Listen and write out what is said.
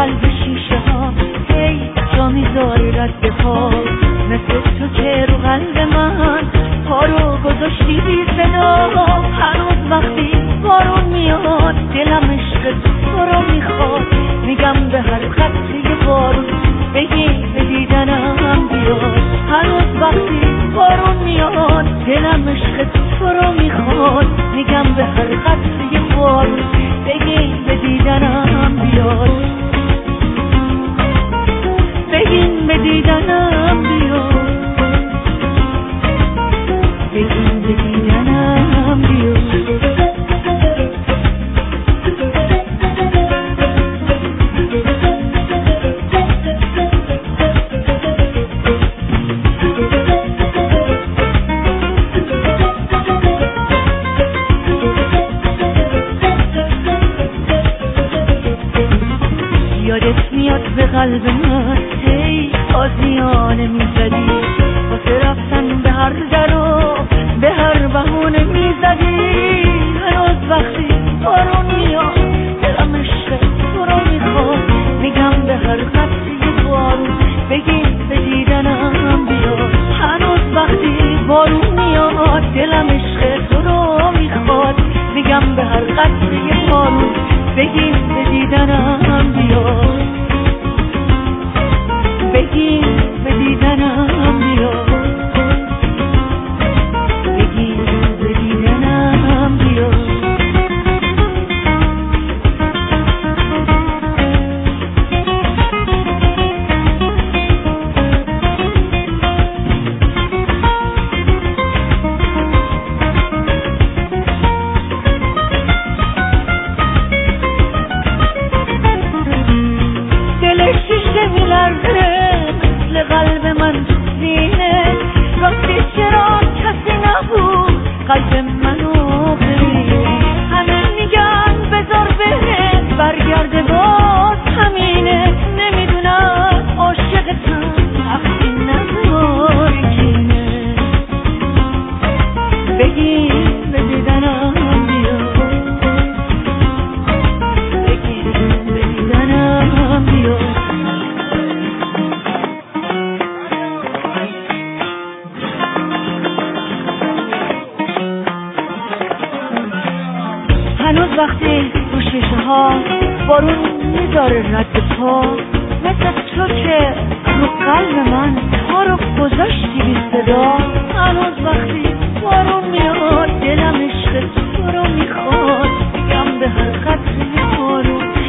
قلب شیشه ها هی جا میذاری رد پا، مثل تو که رو قلب من پا رو گذاشتی بی صدا. هنوز وقتی بارون میاد دلم عشق تو رو میخواد، میگم به هر قطره بارون بگی به دیدنم بیاد. هنوز وقتی بارون میاد دلم عشق تو رو میخواد، میگم به هر قطره بارون بگی به دیدنم بیاد. بگین به دیدنم بیاد، بگین به دیدنم بیاد. یادت میاد به قلب من هی آزیانه میزدی، واسه رفتن به هر در و به هر بهونه میزدی. هنوز وقتی بارون میاد دلم عشق تو رو میخواد، میگم به هر قطره بارون بگی به دیدنم بیاد. هنوز وقتی بارون میاد دلم عشق تو رو میخواد، میگم به هر قطره بارون بگی به دیدنم بیاد. بگی به دیدنم بیاد، بگی به دیدنم بیاد. دل شیشه میلرزه مثل قلب من تو سینه، راستی چرا کسی نبود قلب منو ببینه. همه میگن بذار بره برگرده باز همینه، نمیدونم عاشقتم وقتی نذاری کینه. بگی به دیدنم بیاد، بگی به دیدنم بیاد. هنوز وقتی رو شیشه ها بارون میذاره رد پا، مثل تو که رو قلب من پا رو گذاشتی بی صدا. هنوز وقتی بارون میاد دلم عشق تو رو میخواد، میگم به هر قطره بارون